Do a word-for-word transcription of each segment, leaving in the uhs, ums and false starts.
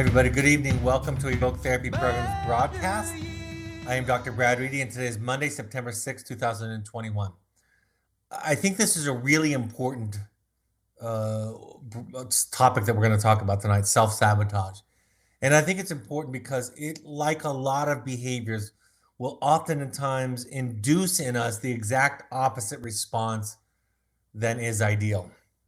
everybody. Good evening. Welcome to Evoke Therapy Program's broadcast. I am Doctor Brad Reedy, and today is Monday, September sixth, two thousand twenty-one. I think this is a really important uh, topic that we're going to talk about tonight, self-sabotage. And I think it's important because it, like a lot of behaviors, will oftentimes induce in us the exact opposite response than is ideal.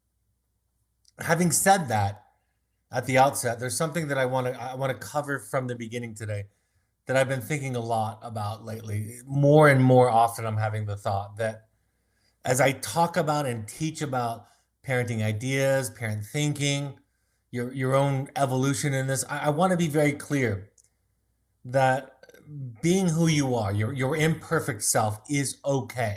Having said that, at the outset, there's something that I want to I want to cover from the beginning today that I've been thinking a lot about lately. More and more often, I'm having the thought that as I talk about and teach about parenting ideas, parent thinking, your your own evolution in this, I, I want to be very clear that being who you are, your your imperfect self, is okay.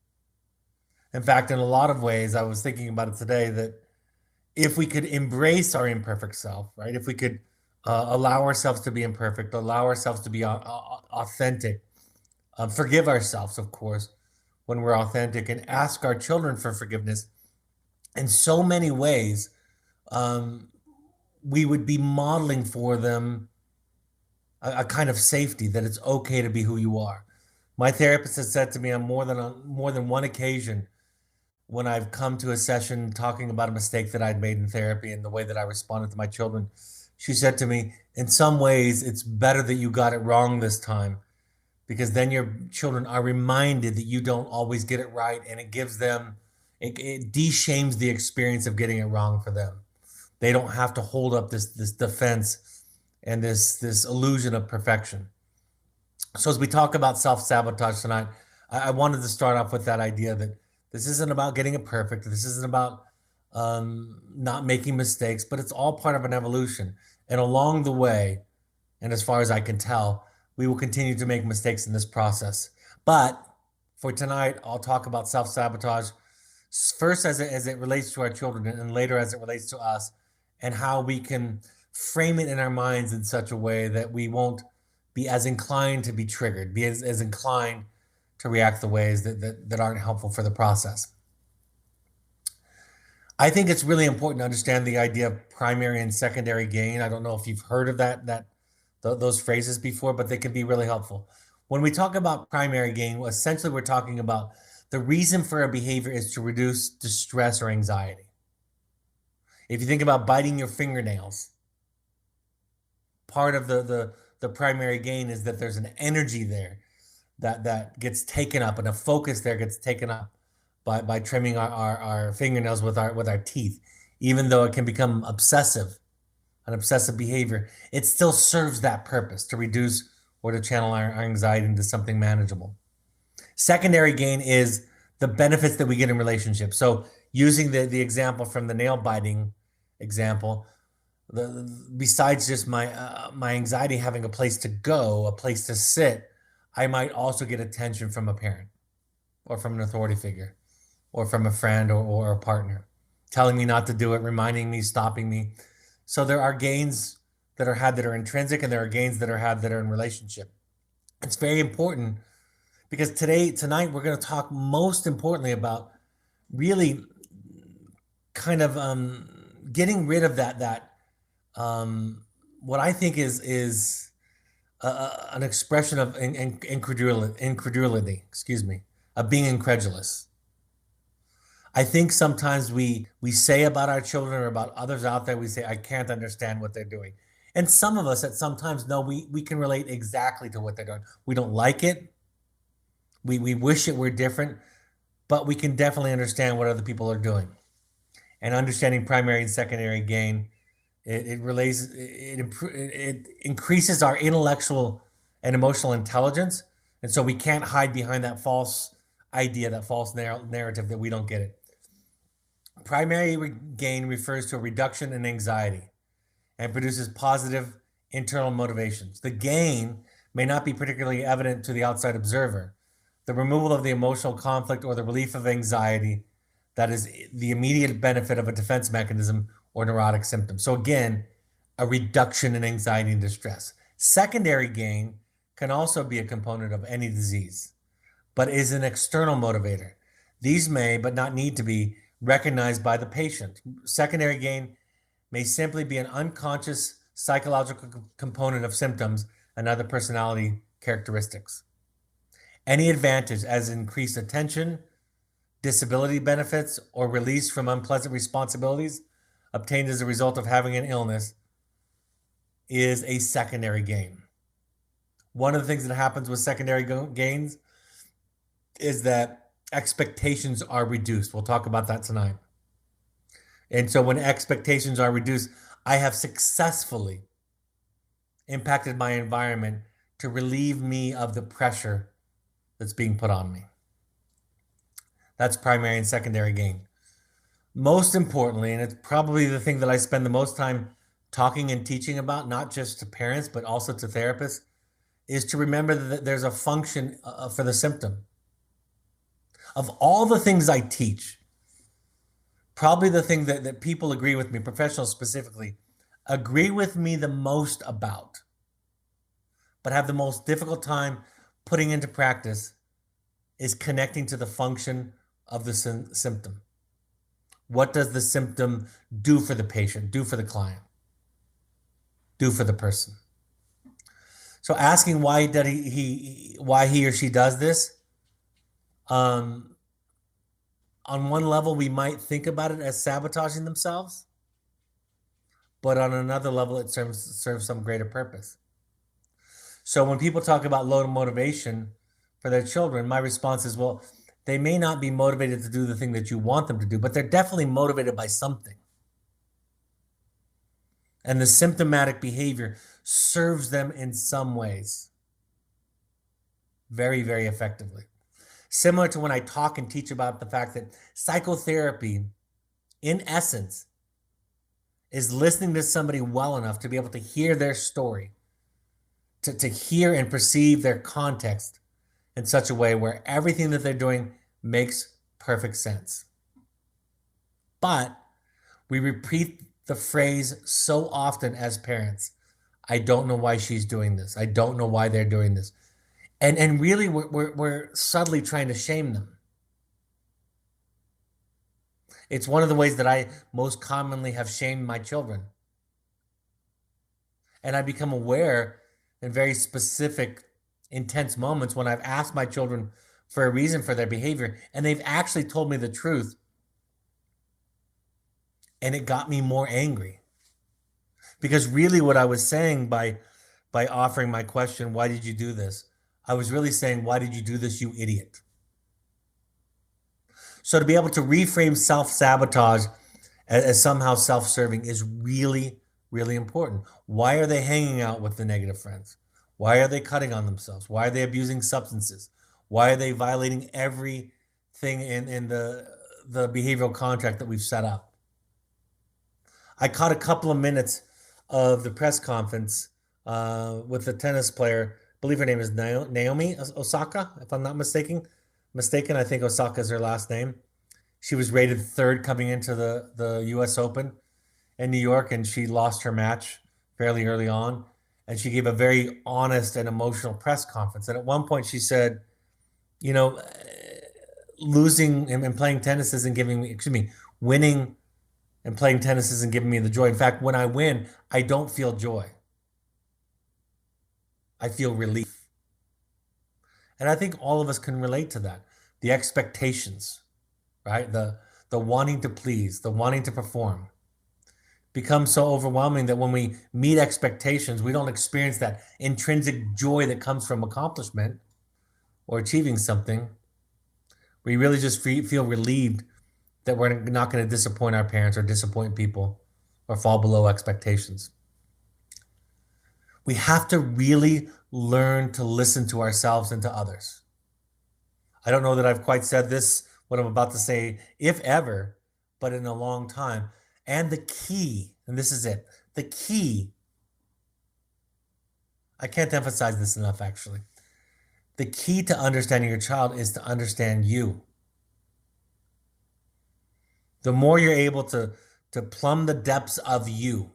In fact, in a lot of ways, I was thinking about it today that if we could embrace our imperfect self, right? If we could uh, allow ourselves to be imperfect, allow ourselves to be uh, authentic, uh, forgive ourselves, of course, when we're authentic, and ask our children for forgiveness, in so many ways, um, we would be modeling for them a, a kind of safety, that it's okay to be who you are. My therapist has said to me on more than on more than one occasion, when I've come to a session talking about a mistake that I'd made in therapy and the way that I responded to my children, she said to me, in some ways, it's better that you got it wrong this time, because then your children are reminded that you don't always get it right, and it gives them, it, it de-shames the experience of getting it wrong for them. They don't have to hold up this, this defense and this, this illusion of perfection. So as we talk about self-sabotage tonight, I, I wanted to start off with that idea that this isn't about getting it perfect. This isn't about um, not making mistakes, but it's all part of an evolution. And along the way, and as far as I can tell, we will continue to make mistakes in this process. But for tonight, I'll talk about self-sabotage first as it, as it relates to our children, and later as it relates to us, and how we can frame it in our minds in such a way that we won't be as inclined to be triggered, be as, as inclined to react the ways that, that, that aren't helpful for the process. I think it's really important to understand the idea of primary and secondary gain. I don't know if you've heard of that, that th- those phrases before, but they can be really helpful. When we talk about primary gain, essentially we're talking about the reason for a behavior is to reduce distress or anxiety. If you think about biting your fingernails, part of the, the, the primary gain is that there's an energy there that that gets taken up, and a focus there gets taken up by by trimming our, our, our fingernails with our with our teeth. Even though it can become obsessive, an obsessive behavior, it still serves that purpose, to reduce or to channel our, our anxiety into something manageable. Secondary gain is the benefits that we get in relationships. So using the, the example from the nail biting example, the, besides just my uh, my anxiety having a place to go, a place to sit, I might also get attention from a parent or from an authority figure or from a friend or, or a partner, telling me not to do it, reminding me, stopping me. So there are gains that are had that are intrinsic, and there are gains that are had that are in relationship. It's very important because today, tonight, we're going to talk most importantly about really kind of um, getting rid of that, that um, what I think is, is, Uh, an expression of in, in, incredulity, incredulity, excuse me, of being incredulous. I think sometimes we we say about our children or about others out there, we say, I can't understand what they're doing. And some of us at some times know we we can relate exactly to what they're doing. We don't like it. We we wish it were different, but we can definitely understand what other people are doing. And understanding primary and secondary gain, It, it relates, it, it, it increases our intellectual and emotional intelligence. And so we can't hide behind that false idea, that false narr- narrative that we don't get it. Primary re- gain refers to a reduction in anxiety and produces positive internal motivations. The gain may not be particularly evident to the outside observer. The removal of the emotional conflict or the relief of anxiety, that is the immediate benefit of a defense mechanism or neurotic symptoms. So again, a reduction in anxiety and distress. Secondary gain can also be a component of any disease, but is an external motivator. These may, but not need to be, recognized by the patient. Secondary gain may simply be an unconscious psychological component of symptoms, and other personality characteristics. Any advantage as increased attention, disability benefits, or release from unpleasant responsibilities obtained as a result of having an illness is a secondary gain. One of the things that happens with secondary gains is that expectations are reduced. We'll talk about that tonight. And so when expectations are reduced, I have successfully impacted my environment to relieve me of the pressure that's being put on me. That's primary and secondary gain. Most importantly, and it's probably the thing that I spend the most time talking and teaching about, not just to parents, but also to therapists, is to remember that there's a function uh, for the symptom. Of all the things I teach, probably the thing that, that people agree with me, professionals specifically, agree with me the most about, but have the most difficult time putting into practice, is connecting to the function of the sy- symptom. What does the symptom do for the patient, do for the client, do for the person? So asking why did he, he why he or she does this, um, on one level, we might think about it as sabotaging themselves, but on another level, it serves, serves some greater purpose. So when people talk about low motivation for their children, my response is, well, they may not be motivated to do the thing that you want them to do, but they're definitely motivated by something. And the symptomatic behavior serves them in some ways very, very effectively. Similar to when I talk and teach about the fact that psychotherapy, in essence, is listening to somebody well enough to be able to hear their story, to, to hear and perceive their context in such a way where everything that they're doing makes perfect sense. But we repeat the phrase so often as parents, I don't know why she's doing this. I don't know why they're doing this. And, and really, we're, we're, we're subtly trying to shame them. It's one of the ways that I most commonly have shamed my children. And I become aware in very specific, intense moments when I've asked my children for a reason for their behavior, and they've actually told me the truth. And it got me more angry. Because really what I was saying by, by offering my question, why did you do this? I was really saying, why did you do this, you idiot? So to be able to reframe self-sabotage as, as somehow self-serving is really, really important. Why are they hanging out with the negative friends? Why are they cutting on themselves? Why are they abusing substances? Why are they violating everything in, in the, the behavioral contract that we've set up? I caught a couple of minutes of the press conference uh, with the tennis player. I believe her name is Naomi Osaka, if I'm not mistaken. Mistaken, I think Osaka is her last name. She was rated third coming into the, the U S Open in New York, and she lost her match fairly early on. And she gave a very honest and emotional press conference. And at one point she said, you know, losing and playing tennis isn't giving me, excuse me, winning and playing tennis isn't giving me the joy. In fact, when I win, I don't feel joy. I feel relief. And I think all of us can relate to that. The expectations, right? The, the wanting to please, the wanting to perform becomes so overwhelming that when we meet expectations, we don't experience that intrinsic joy that comes from accomplishment or achieving something. We really just feel relieved that we're not going to disappoint our parents or disappoint people or fall below expectations. We have to really learn to listen to ourselves and to others. I don't know that I've quite said this, what I'm about to say, if ever, but in a long time. And the key, and this is it, the key, I can't emphasize this enough actually. The key to understanding your child is to understand you. The more you're able to, to plumb the depths of you,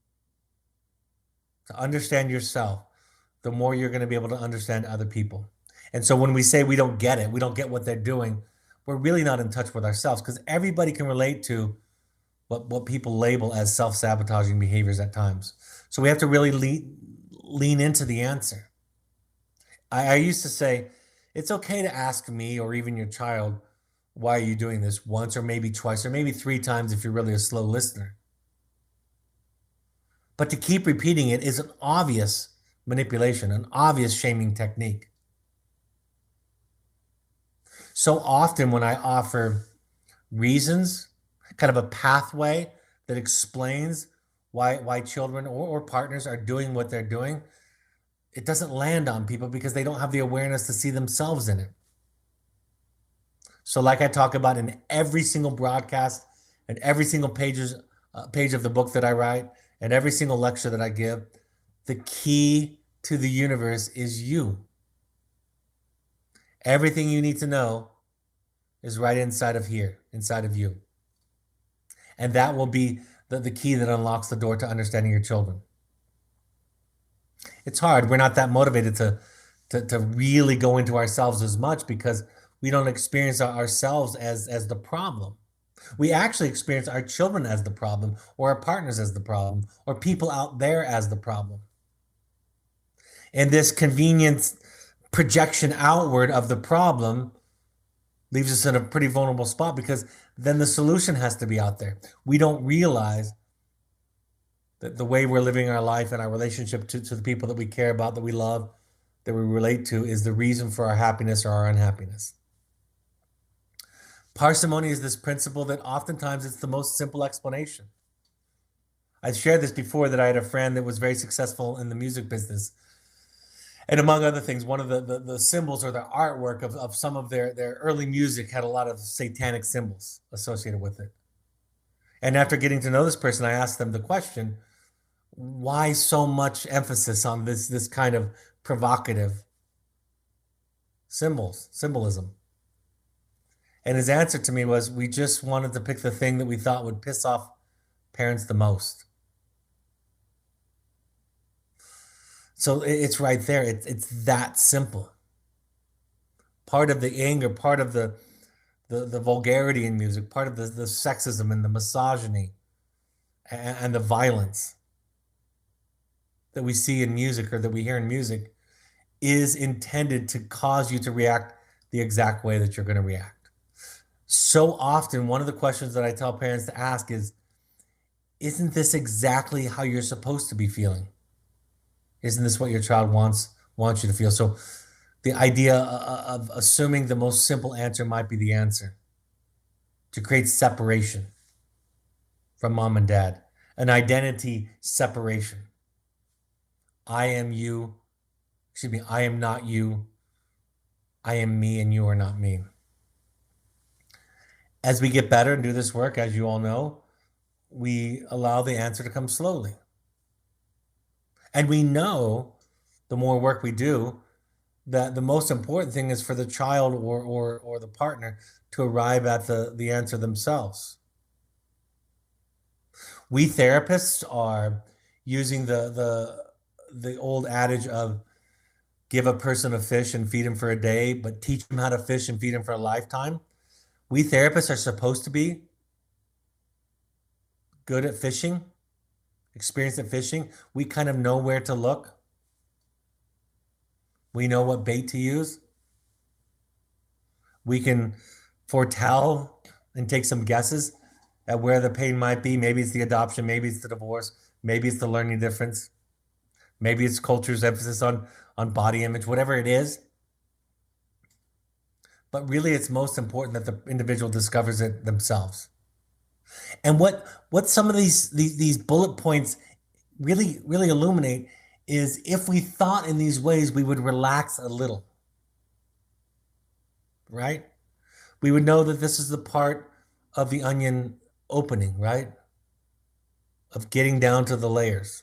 to understand yourself, the more you're going to be able to understand other people. And so when we say we don't get it, we don't get what they're doing, we're really not in touch with ourselves, because everybody can relate to what, what people label as self-sabotaging behaviors at times. So we have to really lean, lean into the answer. I, I used to say, it's okay to ask me or even your child, why are you doing this once or maybe twice or maybe three times if you're really a slow listener. But to keep repeating it is an obvious manipulation, an obvious shaming technique. So often when I offer reasons, kind of a pathway that explains why why children or, or partners are doing what they're doing, it doesn't land on people because they don't have the awareness to see themselves in it. So like I talk about in every single broadcast and every single pages, uh, page of the book that I write and every single lecture that I give, the key to the universe is you. Everything you need to know is right inside of here, inside of you. And that will be the, the key that unlocks the door to understanding your children. It's hard. We're not that motivated to, to, to really go into ourselves as much because we don't experience ourselves as, as the problem. We actually experience our children as the problem, or our partners as the problem, or people out there as the problem. And this convenient projection outward of the problem leaves us in a pretty vulnerable spot because then the solution has to be out there. We don't realize that the way we're living our life and our relationship to, to the people that we care about, that we love, that we relate to is the reason for our happiness or our unhappiness. Parsimony is this principle that oftentimes it's the most simple explanation. I've shared this before that I had a friend that was very successful in the music business. And among other things, one of the, the, the symbols or the artwork of, of some of their, their early music had a lot of satanic symbols associated with it. And after getting to know this person, I asked them the question, why so much emphasis on this, this kind of provocative symbols, symbolism? And his answer to me was, we just wanted to pick the thing that we thought would piss off parents the most. So it's right there. It's, it's that simple. Part of the anger, part of the, the, the vulgarity in music, part of the, the sexism and the misogyny and, and the violence that we see in music or that we hear in music is intended to cause you to react the exact way that you're going to react. So often, one of the questions that I tell parents to ask is, isn't this exactly how you're supposed to be feeling? Isn't this what your child wants, wants you to feel? So the idea of assuming the most simple answer might be the answer, to create separation from mom and dad, an identity separation. I am you, excuse me, I am not you. I am me and you are not me. As we get better and do this work, as you all know, we allow the answer to come slowly. And we know, the more work we do, that the most important thing is for the child or or, or the partner to arrive at the, the answer themselves. We therapists are using the, the, the old adage of give a person a fish and feed him for a day, but teach him how to fish and feed him for a lifetime. We therapists are supposed to be good at fishing, experienced at fishing. We kind of know where to look. We know what bait to use. We can foretell and take some guesses at where the pain might be. Maybe it's the adoption, maybe it's the divorce, maybe it's the learning difference, maybe it's culture's emphasis on, on body image, whatever it is. But really, it's most important that the individual discovers it themselves. And what what some of these, these, these bullet points really, really illuminate is if we thought in these ways, we would relax a little, right? We would know that this is the part of the onion opening, right? Of getting down to the layers.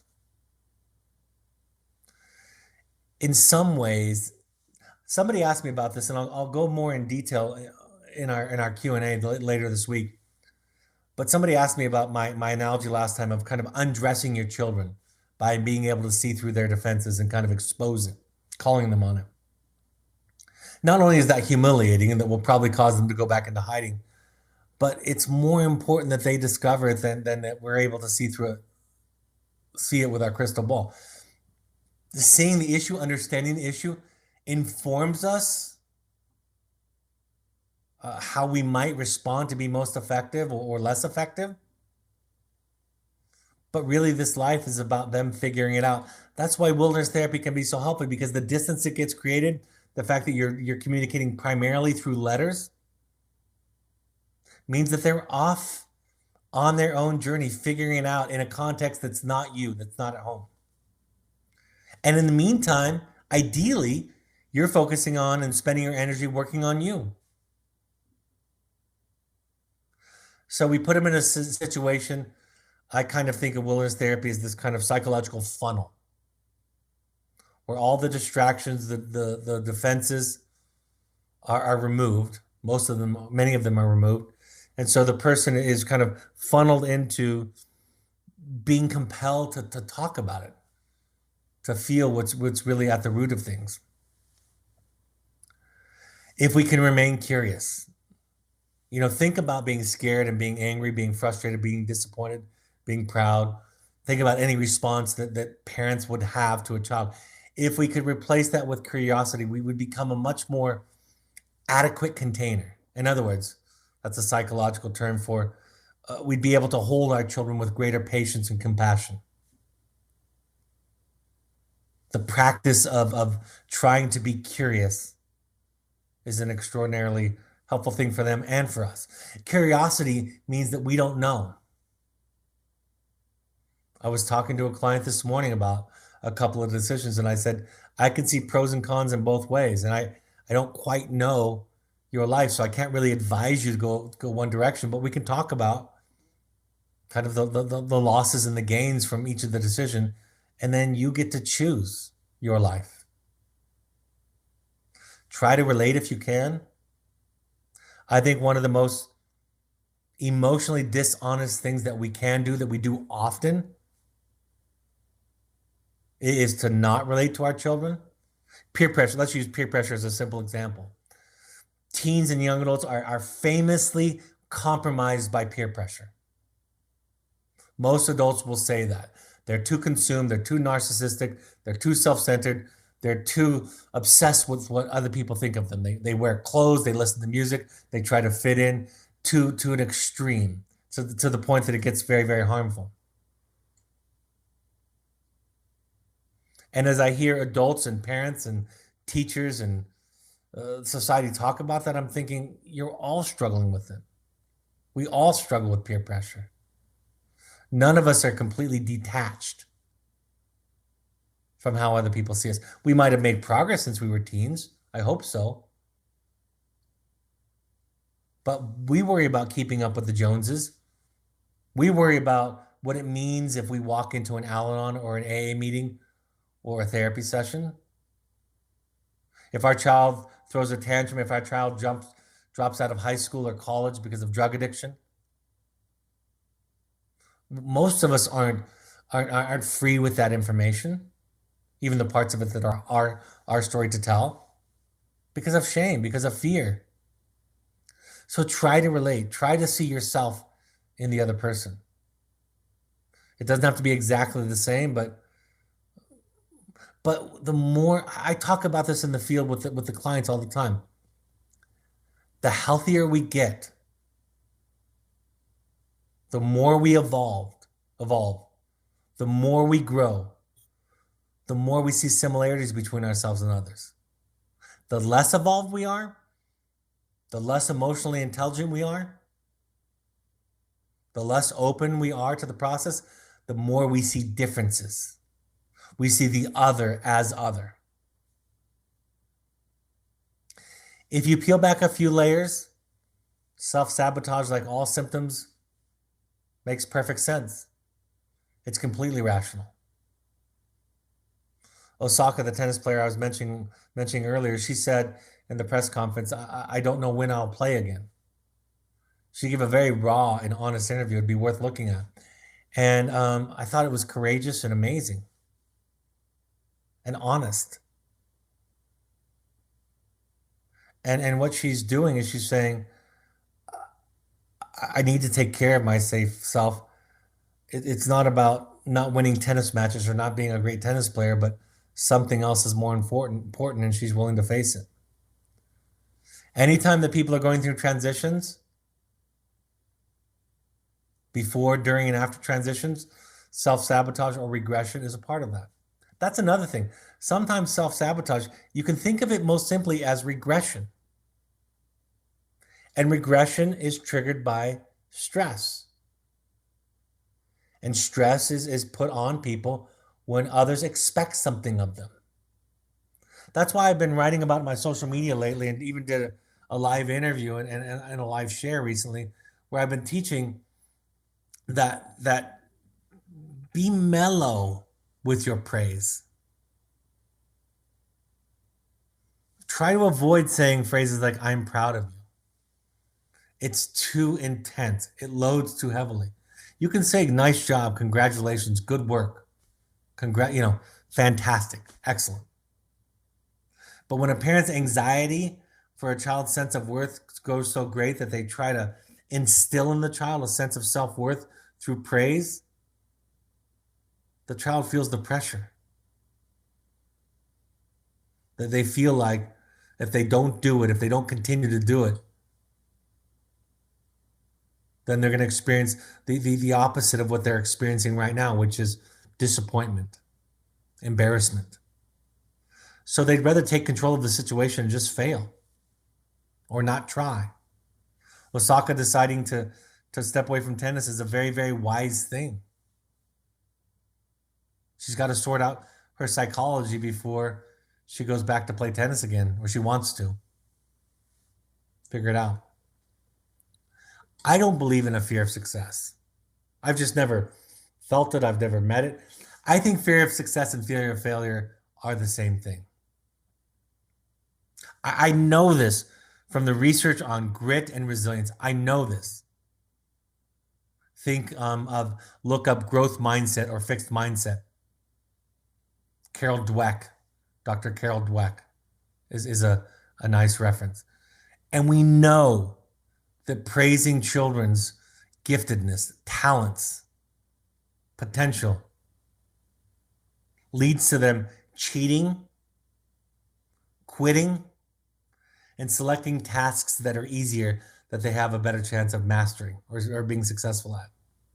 In some ways, somebody asked me about this, and I'll, I'll go more in detail in our in our Q and A later this week. But somebody asked me about my, my analogy last time of kind of undressing your children by being able to see through their defenses and kind of expose it, calling them on it. Not only is that humiliating and that will probably cause them to go back into hiding, but it's more important that they discover it than, than that we're able to see through it, see it with our crystal ball. Seeing the issue, understanding the issue informs us uh, how we might respond to be most effective or, or less effective. But really, this life is about them figuring it out. That's why wilderness therapy can be so helpful, because the distance it gets created, the fact that you're you're communicating primarily through letters, means that they're off on their own journey, figuring it out in a context that's not you, that's not at home. And in the meantime, ideally, you're focusing on and spending your energy working on you. So we put them in a situation. I kind of think of wilderness therapy as this kind of psychological funnel where all the distractions, the the, the defenses are, are removed. Most of them, many of them are removed. And so the person is kind of funneled into being compelled to, to talk about it, to feel what's what's really at the root of things. If we can remain curious, you know, think about being scared and being angry, being frustrated, being disappointed, being proud. Think about any response that, that parents would have to a child. If we could replace that with curiosity, we would become a much more adequate container. In other words, that's a psychological term for uh, we'd be able to hold our children with greater patience and compassion. The practice of, of trying to be curious is an extraordinarily helpful thing for them and for us. Curiosity means that we don't know. I was talking to a client this morning about a couple of decisions, and I said, I can see pros and cons in both ways. And I, I don't quite know your life, so I can't really advise you to go, go one direction, but we can talk about kind of the, the, the losses and the gains from each of the decision, and then you get to choose your life. Try to relate if you can. I think one of the most emotionally dishonest things that we can do, that we do often, is to not relate to our children. Peer pressure. Let's use peer pressure as a simple example. Teens and young adults are, are famously compromised by peer pressure. Most adults will say that. They're too consumed, they're too narcissistic, they're too self-centered, they're too obsessed with what other people think of them. They, they wear clothes, they listen to music, they try to fit in to, to an extreme, to, to the point that it gets very, very harmful. And as I hear adults and parents and teachers and uh, society talk about that, I'm thinking, you're all struggling with it. We all struggle with peer pressure. None of us are completely detached from how other people see us. We might have made progress since we were teens. I hope so. But we worry about keeping up with the Joneses. We worry about what it means if we walk into an Al-Anon or an A A meeting or a therapy session. If our child throws a tantrum, if our child jumps, drops out of high school or college because of drug addiction. Most of us aren't, aren't, aren't free with that information, even the parts of it that are our, our story to tell, because of shame, because of fear. So try to relate, try to see yourself in the other person. It doesn't have to be exactly the same, but but the more, I talk about this in the field with the, with the clients all the time, the healthier we get, the more we evolve, evolve, the more we grow, the more we see similarities between ourselves and others. The less evolved we are, the less emotionally intelligent we are, the less open we are to the process, the more we see differences. We see the other as other. If you peel back a few layers, self-sabotage, like all symptoms, makes perfect sense. It's completely rational. Osaka, the tennis player I was mentioning mentioning earlier, she said in the press conference, I, I don't know when I'll play again. She gave a very raw and honest interview. It'd be worth looking at. And um, I thought it was courageous and amazing and honest. And, and what she's doing is she's saying, I need to take care of my safe self. It, it's not about not winning tennis matches or not being a great tennis player, but something else is more important, important, and she's willing to face it. Anytime that people are going through transitions, before, during, and after transitions, self-sabotage or regression is a part of that. That's another thing. Sometimes self-sabotage, you can think of it most simply as regression. And regression is triggered by stress. And stress is, is put on people when others expect something of them. That's why I've been writing about my social media lately and even did a, a live interview and, and, and a live share recently where I've been teaching that that be mellow with your praise. Try to avoid saying phrases like I'm proud of you. It's too intense. It loads too heavily. You can say nice job, congratulations, good work. Congrat, you know, fantastic, excellent. But when a parent's anxiety for a child's sense of worth goes so great that they try to instill in the child a sense of self-worth through praise, the child feels the pressure. That they feel like if they don't do it, if they don't continue to do it, then they're going to experience the, the, the opposite of what they're experiencing right now, which is disappointment, embarrassment. So they'd rather take control of the situation and just fail or not try. Osaka deciding to, to step away from tennis is a very, very wise thing. She's got to sort out her psychology before she goes back to play tennis again, or she wants to. Figure it out. I don't believe in a fear of success. I've just never felt it. I've never met it. I think fear of success and fear of failure are the same thing. I, I know this from the research on grit and resilience. I know this. Think um, of, look up growth mindset or fixed mindset. Carol Dweck, Doctor Carol Dweck is, is a, a nice reference. And we know that praising children's giftedness, talents, potential leads to them cheating, quitting, and selecting tasks that are easier that they have a better chance of mastering or, or being successful at.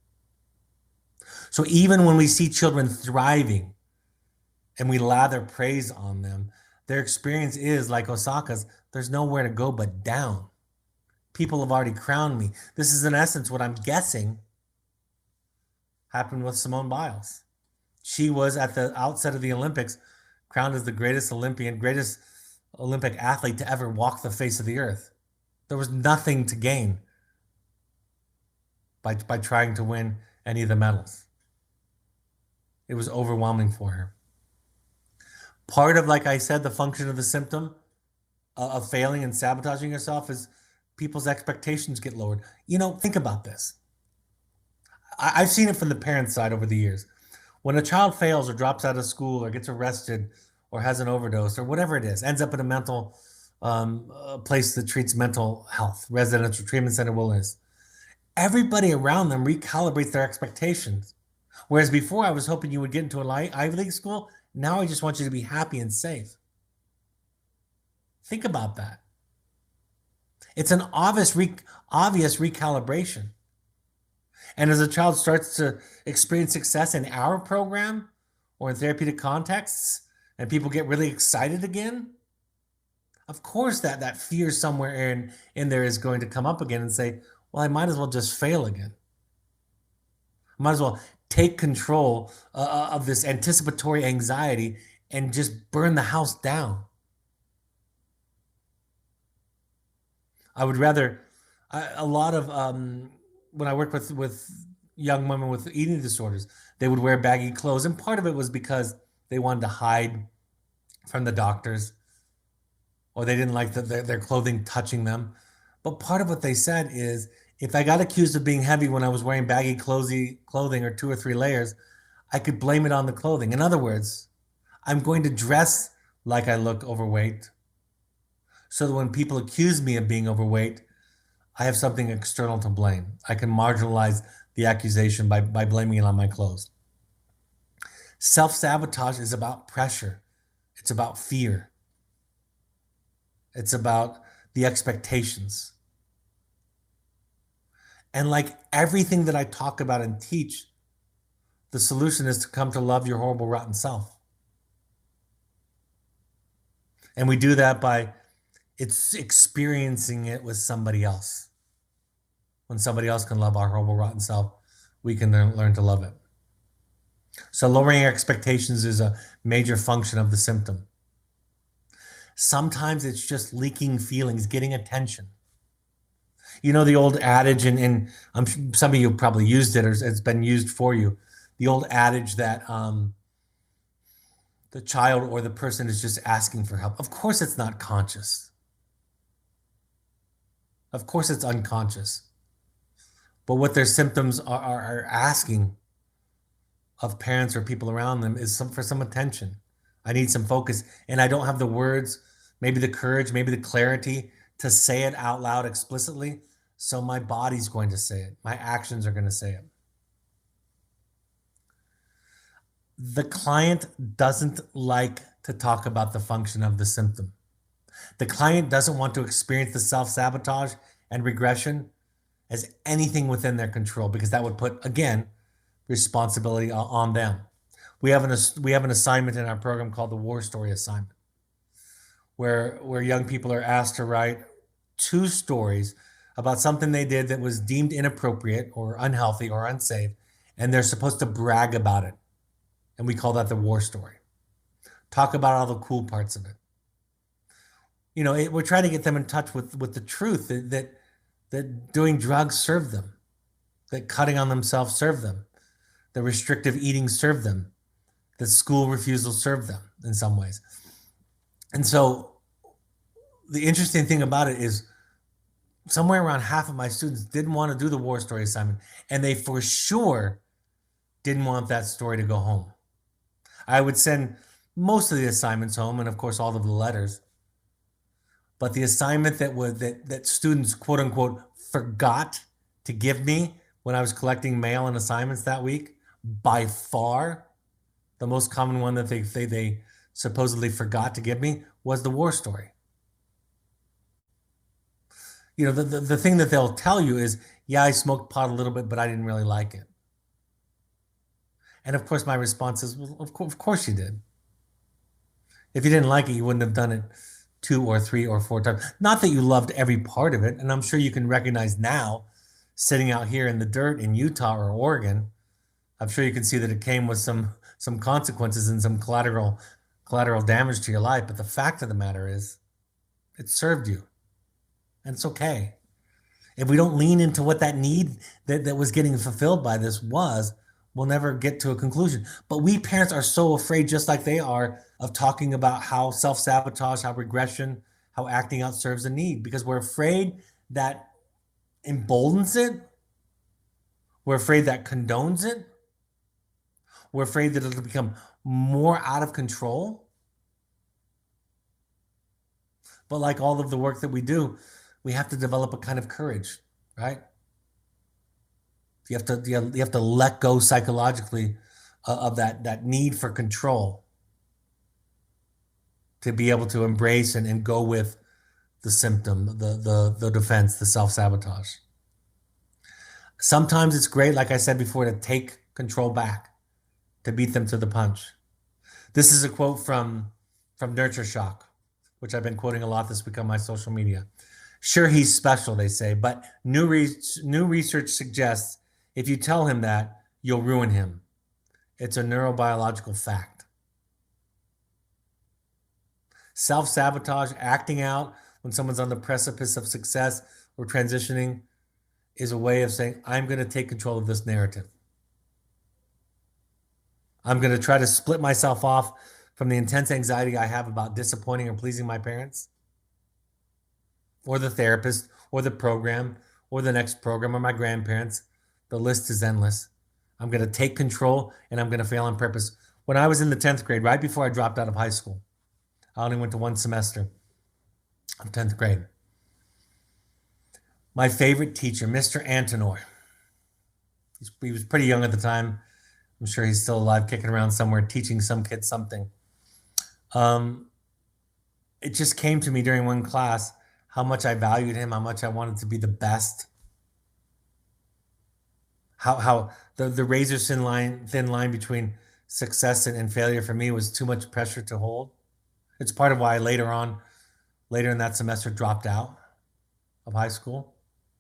So even when we see children thriving and we lather praise on them, their experience is like Osaka's, there's nowhere to go but down. People have already crowned me. This is in essence what I'm guessing happened with Simone Biles. She was at the outset of the Olympics crowned as the greatest Olympian, greatest Olympic athlete to ever walk the face of the earth. There was nothing to gain by, by trying to win any of the medals. It was overwhelming for her. Part of, like I said, the function of the symptom of failing and sabotaging yourself is people's expectations get lowered. You know, think about this. I've seen it from the parent side over the years. When a child fails or drops out of school or gets arrested or has an overdose or whatever it is, ends up in a mental um, a place that treats mental health, residential treatment center, wilderness, everybody around them recalibrates their expectations. Whereas before I was hoping you would get into an Ivy League school, now I just want you to be happy and safe. Think about that. It's an obvious, re obvious recalibration. And as a child starts to experience success in our program or in therapeutic contexts, and people get really excited again, of course that, that fear somewhere in, in there is going to come up again and say, well, I might as well just fail again. I might as well take control uh, of this anticipatory anxiety and just burn the house down. I would rather, I, a lot of, um, when I work with, with young women with eating disorders, they would wear baggy clothes. And part of it was because they wanted to hide from the doctors or they didn't like the, their, their clothing touching them. But part of what they said is, if I got accused of being heavy when I was wearing baggy clothing or two or three layers, I could blame it on the clothing. In other words, I'm going to dress like I look overweight so that when people accuse me of being overweight, I have something external to blame. I can marginalize the accusation by, by blaming it on my clothes. Self-sabotage is about pressure. It's about fear. It's about the expectations. And like everything that I talk about and teach, the solution is to come to love your horrible, rotten self. And we do that by it's experiencing it with somebody else. When somebody else can love our horrible, rotten self, we can learn, learn to love it. So lowering expectations is a major function of the symptom. Sometimes it's just leaking feelings, getting attention. You know, the old adage, and, and I'm sure some of you probably used it or it's been used for you. The old adage that um, the child or the person is just asking for help. Of course, it's not conscious. Of course, it's unconscious. But what their symptoms are, are, are asking of parents or people around them is some, for some attention. I need some focus, and I don't have the words, maybe the courage, maybe the clarity to say it out loud explicitly. So my body's going to say it. My actions are going to say it. The client doesn't like to talk about the function of the symptom. The client doesn't want to experience the self-sabotage and regression as anything within their control, because that would put, again, responsibility on them. We have an we have an assignment in our program called the War Story Assignment, where where young people are asked to write two stories about something they did that was deemed inappropriate or unhealthy or unsafe, and they're supposed to brag about it. And we call that the war story. Talk about all the cool parts of it. You know, it, we're trying to get them in touch with, with the truth that, that that doing drugs served them, that cutting on themselves served them, that restrictive eating served them, that school refusal served them in some ways. And so the interesting thing about it is somewhere around half of my students didn't want to do the war story assignment, and they for sure didn't want that story to go home. I would send most of the assignments home, and of course all of the letters. But the assignment that would that that students quote unquote forgot to give me when I was collecting mail and assignments that week, by far the most common one that they they, they supposedly forgot to give me was the war story. You know, the, the, the thing that they'll tell you is, yeah, I smoked pot a little bit, but I didn't really like it. And of course, my response is, well, of course, of course you did. If you didn't like it, you wouldn't have done it two or three or four times. Not that you loved every part of it. And I'm sure you can recognize now, sitting out here in the dirt in Utah or Oregon, I'm sure you can see that it came with some some consequences and some collateral collateral damage to your life. But the fact of the matter is, it served you. And it's okay. If we don't lean into what that need that, that was getting fulfilled by this was, we'll never get to a conclusion. But we parents are so afraid, just like they are, of talking about how self-sabotage, how regression, how acting out serves a need, because we're afraid that emboldens it. We're afraid that condones it. We're afraid that it'll become more out of control. But like all of the work that we do, we have to develop a kind of courage, right? You have to you have to let go psychologically of that, that need for control to be able to embrace and, and go with the symptom, the, the, the defense, the self-sabotage. Sometimes it's great, like I said before, to take control back, to beat them to the punch. This is a quote from, from Nurture Shock, which I've been quoting a lot this week on my social media. Sure, he's special, they say, but new, re new research suggests if you tell him that, you'll ruin him. It's a neurobiological fact. Self-sabotage, acting out when someone's on the precipice of success or transitioning, is a way of saying, I'm going to take control of this narrative. I'm going to try to split myself off from the intense anxiety I have about disappointing or pleasing my parents, or the therapist, or the program, or the next program, or my grandparents. The list is endless. I'm going to take control, and I'm going to fail on purpose. When I was in the tenth grade, right before I dropped out of high school, I only went to one semester of tenth grade. My favorite teacher, Mister Antonor. He was pretty young at the time. I'm sure he's still alive, kicking around somewhere, teaching some kids something. Um, it just came to me during one class how much I valued him, how much I wanted to be the best, how how the the razor thin line thin line between success and, and failure for me was too much pressure to hold. It's part of why later on, later in that semester, dropped out of high school.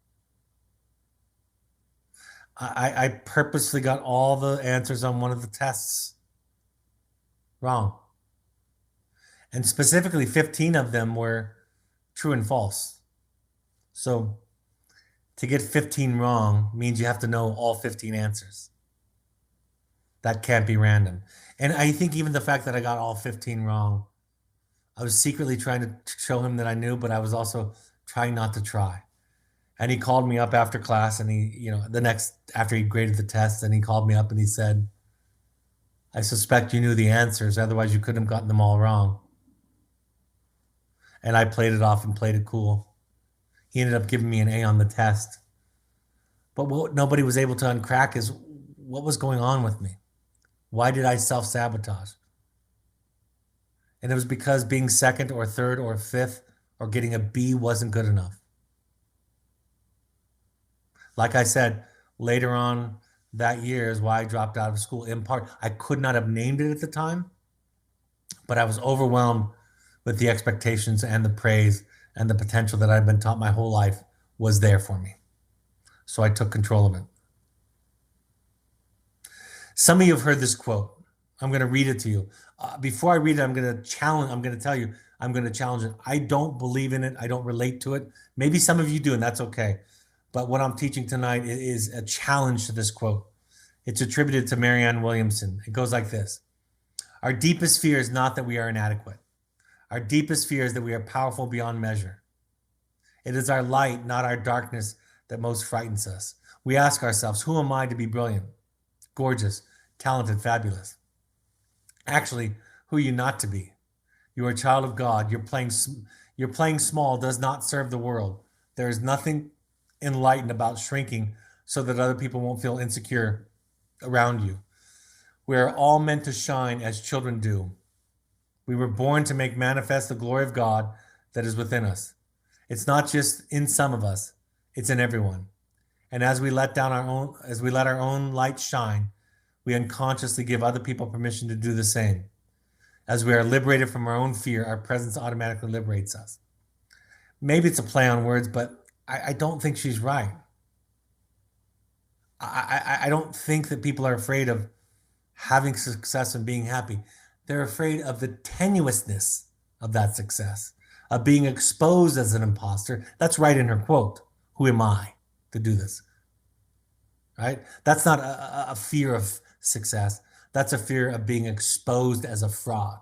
I, I purposely got all the answers on one of the tests wrong. And specifically, fifteen of them were true and false. So to get fifteen wrong means you have to know all fifteen answers. That can't be random. And I think even the fact that I got all fifteen wrong, I was secretly trying to show him that I knew, but I was also trying not to try. And he called me up after class and he, you know, the next, after he graded the test, and he called me up and he said, I suspect you knew the answers, otherwise you couldn't have gotten them all wrong. And I played it off and played it cool. He ended up giving me an A on the test. But what nobody was able to uncrack is what was going on with me. Why did I self-sabotage? And it was because being second or third or fifth or getting a B wasn't good enough. Like I said, later on that year is why I dropped out of school. In part, I could not have named it at the time, but I was overwhelmed with the expectations and the praise and the potential that I've been taught my whole life was there for me. So I took control of it. Some of you have heard this quote. I'm going to read it to you. Uh, before I read it, I'm going to challenge, I'm going to tell you, I'm going to challenge it. I don't believe in it. I don't relate to it. Maybe some of you do, and that's okay. But what I'm teaching tonight is a challenge to this quote. It's attributed to Marianne Williamson. It goes like this. Our deepest fear is not that we are inadequate. Our deepest fear is that we are powerful beyond measure. It is our light, not our darkness, that most frightens us. We ask ourselves, who am I to be brilliant, gorgeous, talented, fabulous? Actually, who are you not to be? You are a child of God. You're playing, you're playing small does not serve the world. There is nothing enlightened about shrinking so that other people won't feel insecure around you. We are all meant to shine as children do. We were born to make manifest the glory of God that is within us. It's not just in some of us, it's in everyone. And as we let down our own, as we let our own light shine, we unconsciously give other people permission to do the same. As we are liberated from our own fear, our presence automatically liberates us. Maybe it's a play on words, but I, I don't think she's right. I, I, I don't think that people are afraid of having success and being happy. They're afraid of the tenuousness of that success, of being exposed as an imposter. That's right in her quote. Who am I to do this? Right? That's not a, a fear of success. That's a fear of being exposed as a fraud.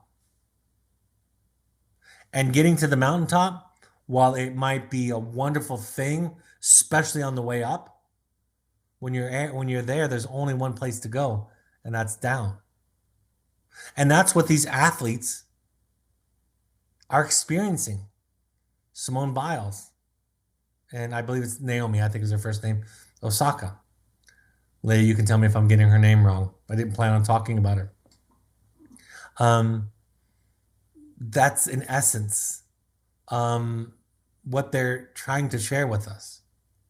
And getting to the mountaintop, while it might be a wonderful thing, especially on the way up, when you're when you're there, there's only one place to go, and that's down. And that's what these athletes are experiencing. Simone Biles, and I believe it's Naomi, I think is her first name, Osaka. Leah, you can tell me if I'm getting her name wrong. I didn't plan on talking about her. Um, that's in essence um, what they're trying to share with us.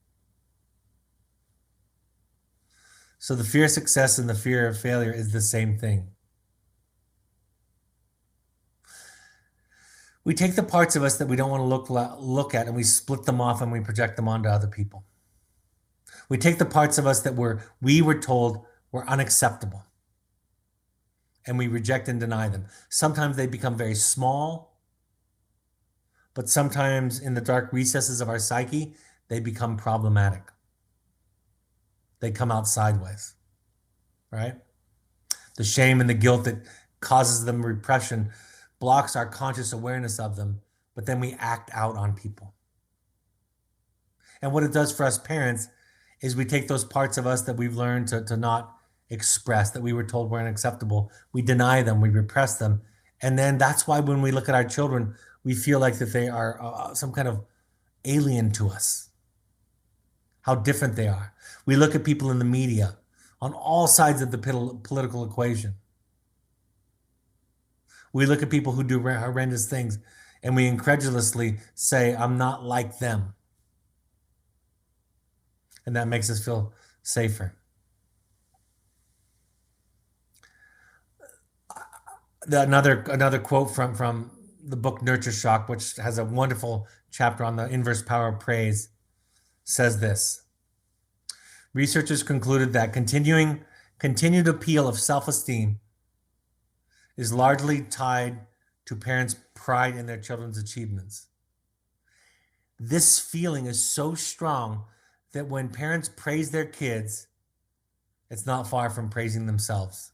So the fear of success and the fear of failure is the same thing. We take the parts of us that we don't want to look, look at and we split them off and we project them onto other people. We take the parts of us that were, we were told were unacceptable and we reject and deny them. Sometimes they become very small, but sometimes in the dark recesses of our psyche, they become problematic. They come out sideways, right? The shame and the guilt that causes them repression blocks our conscious awareness of them, but then we act out on people. And what it does for us parents is we take those parts of us that we've learned to, to not express, that we were told were unacceptable, we deny them, we repress them. And then that's why when we look at our children, we feel like that they are uh, some kind of alien to us. how different they are. We look at people in the media on all sides of the political equation. We look at people who do horrendous things and we incredulously say, I'm not like them. And that makes us feel safer. Another another quote from, from the book Nurture Shock, which has a wonderful chapter on the inverse power of praise, says this. Researchers concluded that continuing continued appeal of self-esteem is largely tied to parents' pride in their children's achievements. This feeling is so strong that when parents praise their kids, it's not far from praising themselves.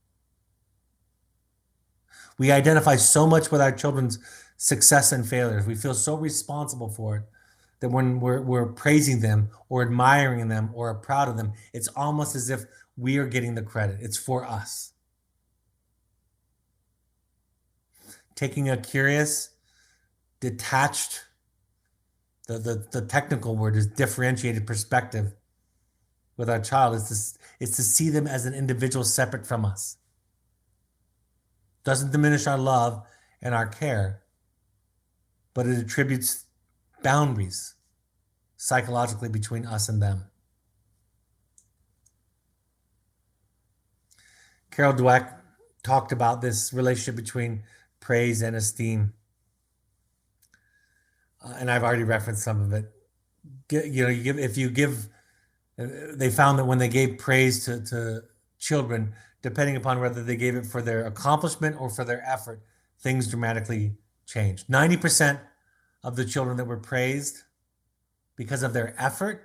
We identify so much with our children's success and failures. We feel so responsible for it that when we're, we're praising them or admiring them or are proud of them, it's almost as if we are getting the credit. It's for us. Taking a curious, detached, the, the, the technical word is differentiated perspective with our child is to, is to see them as an individual separate from us. Doesn't diminish our love and our care, but it attributes boundaries psychologically between us and them. Carol Dweck talked about this relationship between praise and esteem. Uh, and I've already referenced some of it. You know, you give, if you give, uh, they found that when they gave praise to, to children, depending upon whether they gave it for their accomplishment or for their effort, things dramatically changed. ninety percent of the children that were praised because of their effort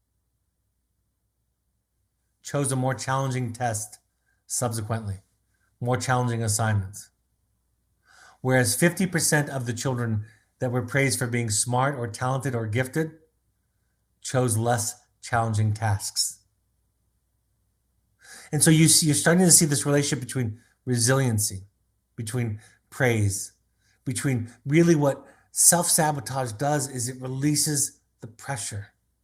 chose a more challenging test subsequently, more challenging assignments. Whereas fifty percent of the children that were praised for being smart or talented or gifted chose less challenging tasks. And so you see, you're starting to see this relationship between resiliency, between praise, between really what self-sabotage does is it releases the pressure.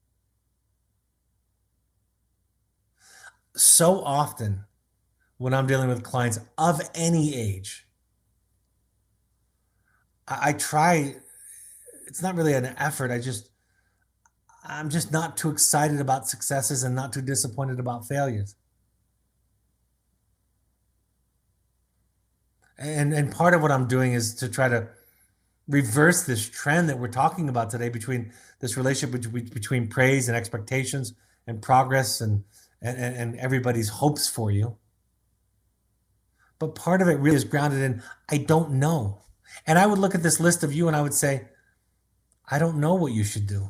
So often when I'm dealing with clients of any age, I, I try, it's not really an effort. I just, I'm just not too excited about successes and not too disappointed about failures. And, and part of what I'm doing is to try to reverse this trend that we're talking about today between this relationship between, between praise and expectations and progress and, and, and everybody's hopes for you. But part of it really is grounded in, I don't know. And I would look at this list of you and I would say, I don't know what you should do.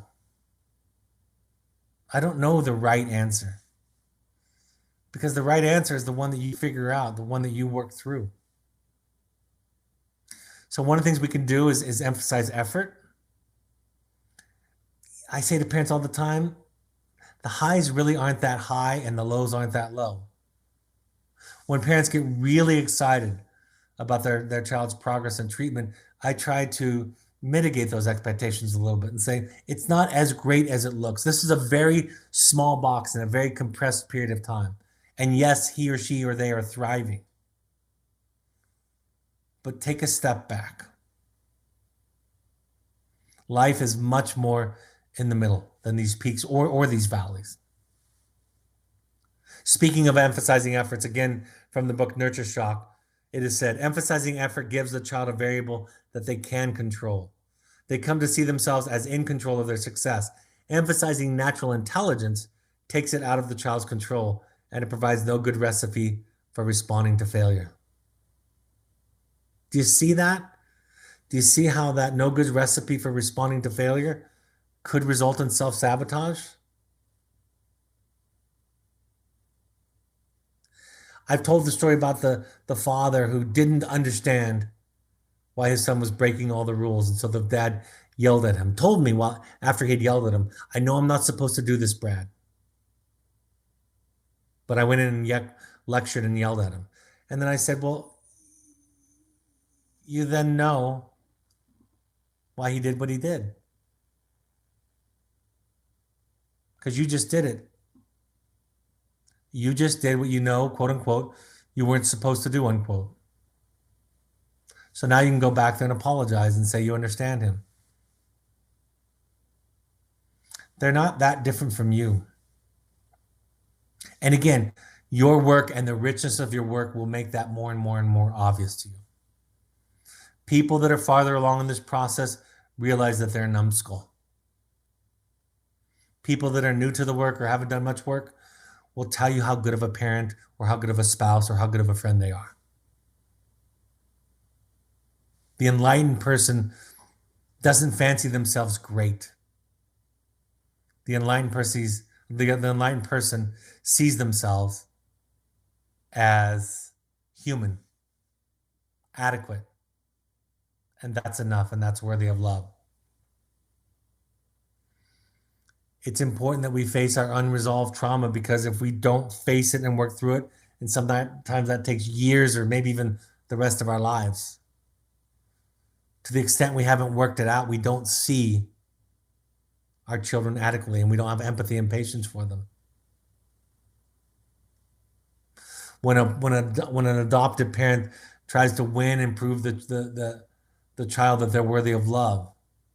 I don't know the right answer. Because the right answer is the one that you figure out, the one that you work through. So one of the things we can do is, is emphasize effort. I say to parents all the time, the highs really aren't that high and the lows aren't that low. When parents get really excited about their, their child's progress and treatment, I try to mitigate those expectations a little bit and say, it's not as great as it looks. This is a very small box in a very compressed period of time. And yes, he or she or they are thriving. But take a step back. Life is much more in the middle than these peaks or, or these valleys. Speaking of emphasizing efforts, again, from the book Nurture Shock, it is said, emphasizing effort gives the child a variable that they can control. They come to see themselves as in control of their success. Emphasizing natural intelligence takes it out of the child's control, and it provides no good recipe for responding to failure. Do you see that? Do you see how that no good recipe for responding to failure could result in self-sabotage? I've told the story about the, the father who didn't understand why his son was breaking all the rules. And so the dad yelled at him, told me while, after he'd yelled at him, I know I'm not supposed to do this, Brad. But I went in and ye- lectured and yelled at him. And then I said, well, you then know why he did what he did. because you just did it. You just did what you know, quote unquote, you weren't supposed to do, unquote. So now you can go back there and apologize and say you understand him. They're not that different from you. And again, your work and the richness of your work will make that more and more and more obvious to you. People that are farther along in this process realize that they're a numbskull. People that are new to the work or haven't done much work will tell you how good of a parent or how good of a spouse or how good of a friend they are. The enlightened person doesn't fancy themselves great. The enlightened person, the, the enlightened person sees themselves as human, adequate, and that's enough, and that's worthy of love. It's important that we face our unresolved trauma, because if we don't face it and work through it, and sometimes that takes years or maybe even the rest of our lives, to the extent we haven't worked it out, we don't see our children adequately, and we don't have empathy and patience for them. When a when a when an adopted parent tries to win and prove the the the, the child that they're worthy of love,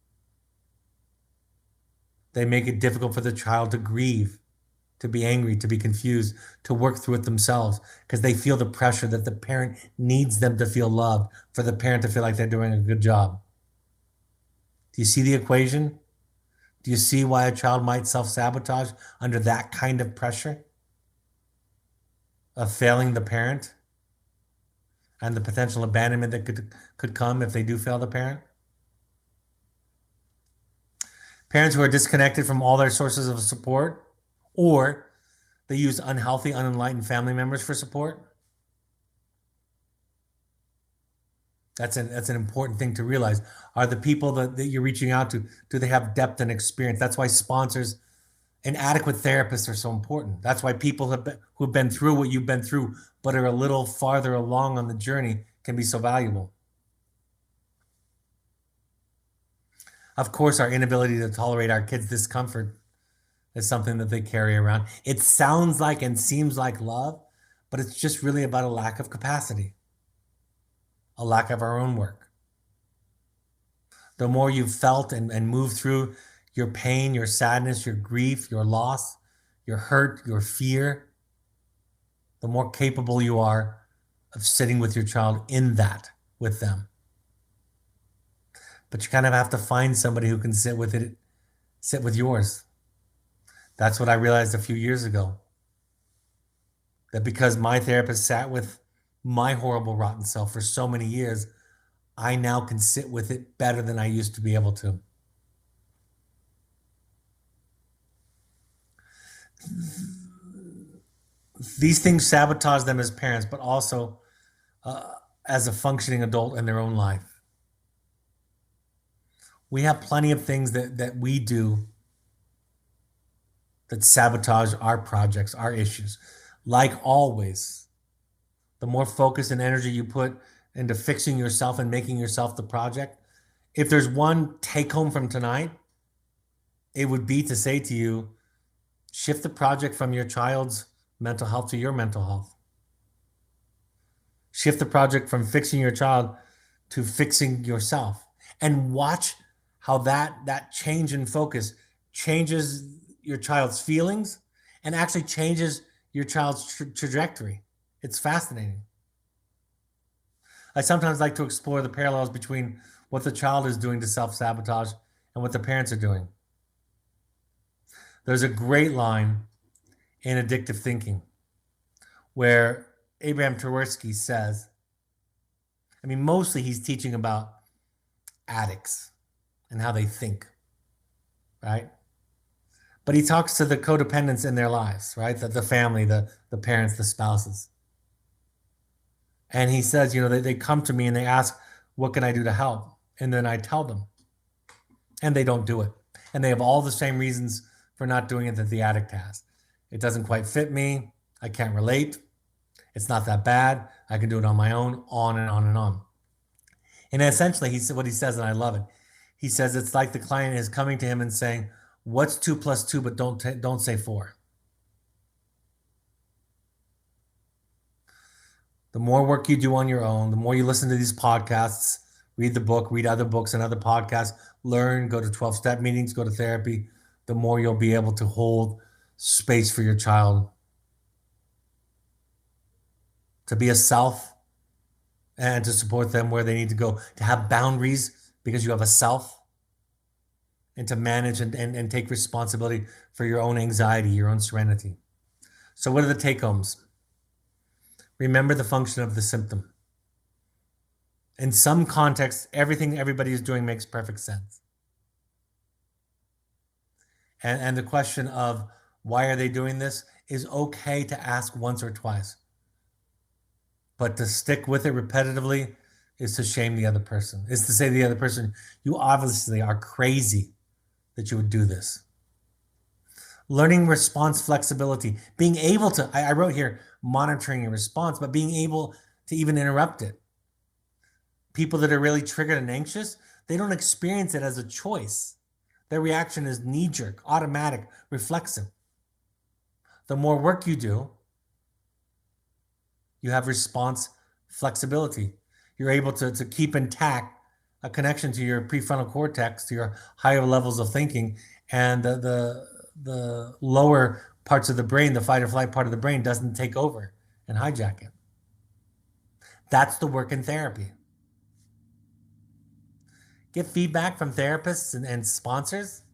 they make it difficult for the child to grieve, to be angry, to be confused, to work through it themselves, because they feel the pressure that the parent needs them to feel loved, for the parent to feel like they're doing a good job. Do you see the equation? Do you see why a child might self-sabotage under that kind of pressure of failing the parent and the potential abandonment that could, could come if they do fail the parent? Parents who are disconnected from all their sources of support, or they use unhealthy, unenlightened family members for support. That's an, that's an important thing to realize. Are the people that, that you're reaching out to, do they have depth and experience? That's why sponsors and adequate therapists are so important. That's why people have been, who have been through what you've been through, but are a little farther along on the journey, can be so valuable. Of course, our inability to tolerate our kids' discomfort is something that they carry around. It sounds like and seems like love, but it's just really about a lack of capacity, a lack of our own work. The more you've felt and, and moved through your pain, your sadness, your grief, your loss, your hurt, your fear, the more capable you are of sitting with your child in that with them. But you kind of have to find somebody who can sit with it, sit with yours. That's what I realized a few years ago. That because my therapist sat with my horrible, rotten self for so many years, I now can sit with it better than I used to be able to. These things sabotage them as parents, but also uh, as a functioning adult in their own life. We have plenty of things that, that we do that sabotage our projects, our issues. Like always, the more focus and energy you put into fixing yourself and making yourself the project, if there's one take home from tonight, it would be to say to you, shift the project from your child's mental health to your mental health. Shift the project from fixing your child to fixing yourself, and watch how that, that change in focus changes your child's feelings and actually changes your child's tra- trajectory. It's fascinating. I sometimes like to explore the parallels between what the child is doing to self-sabotage and what the parents are doing. There's a great line in Addictive Thinking where Abraham Tversky says, I mean, mostly he's teaching about addicts and how they think, right? But he talks to the codependents in their lives, right? The, the family, the, the parents, the spouses. And he says, you know, they, they come to me and they ask, what can I do to help? And then I tell them, and they don't do it. And they have all the same reasons for not doing it that the addict has. It doesn't quite fit me. I can't relate. It's not that bad. I can do it on my own, on and on and on. And essentially, he said what he says, and I love it. He says it's like the client is coming to him and saying, What's two plus two, but don't, don't say four. The more work you do on your own, the more you listen to these podcasts, read the book, read other books and other podcasts, learn, go to twelve-step meetings, go to therapy, the more you'll be able to hold space for your child to be a self and to support them where they need to go, to have boundaries because you have a self, and to manage and, and, and take responsibility for your own anxiety, your own serenity. So what are the take-homes? Remember the function of the symptom. In some contexts, everything everybody is doing makes perfect sense. And, and the question of why are they doing this is okay to ask once or twice. But to stick with it repetitively is to shame the other person, is to say to the other person, you obviously are crazy that you would do this. Learning response flexibility, being able to, I, I wrote here, monitoring your response, but being able to even interrupt it. People that are really triggered and anxious, they don't experience it as a choice. Their reaction is knee-jerk, automatic, reflexive. The more work you do, you have response flexibility. You're able to, to keep intact a connection to your prefrontal cortex, to your higher levels of thinking, and the, the, the lower parts of the brain, the fight or flight part of the brain, doesn't take over and hijack it. That's the work in therapy. Get feedback from therapists and, and sponsors.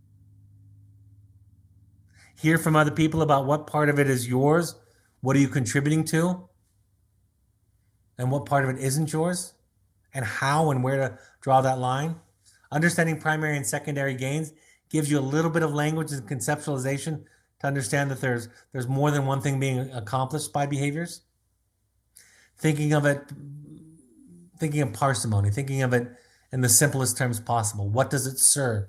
Hear from other people about what part of it is yours, what are you contributing to, and what part of it isn't yours, and how and where to draw that line. Understanding primary and secondary gains gives you a little bit of language and conceptualization to understand that there's there's more than one thing being accomplished by behaviors. Thinking of it, thinking of parsimony, thinking of it in the simplest terms possible. What does it serve?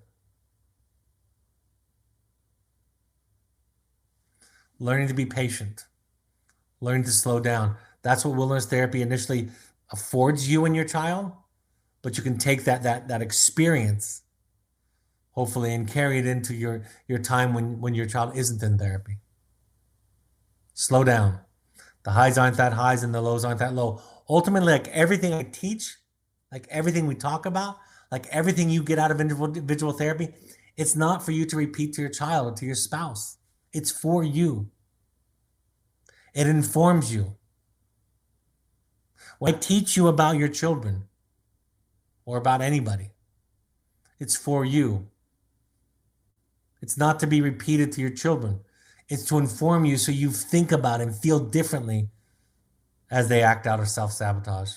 Learning to be patient, learning to slow down. That's what wilderness therapy initially affords you and your child, but you can take that that that experience, hopefully, and carry it into your, your time when, when your child isn't in therapy. Slow down. The highs aren't that highs and the lows aren't that low. Ultimately, like everything I teach, like everything we talk about, like everything you get out of individual therapy, it's not for you to repeat to your child or to your spouse. It's for you. It informs you. When I teach you about your children or about anybody, it's for you. It's not to be repeated to your children. It's to inform you so you think about and feel differently as they act out of self-sabotage.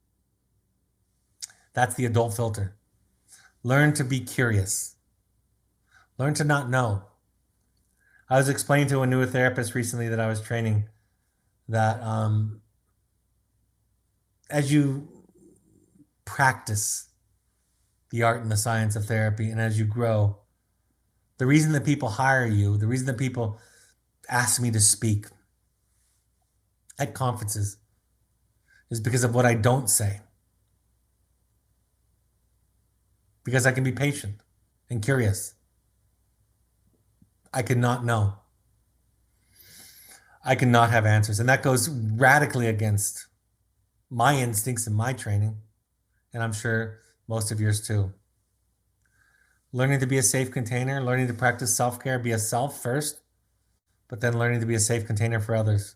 That's the adult filter. Learn to be curious. Learn to not know. I was explaining to a newer therapist recently that I was training that um, as you practice the art and the science of therapy, and as you grow, the reason that people hire you, the reason that people ask me to speak at conferences is because of what I don't say. Because I can be patient and curious. I cannot know. I cannot have answers. And that goes radically against my instincts and my training. And I'm sure most of yours too. Learning to be a safe container, learning to practice self-care, be a self first, but then learning to be a safe container for others.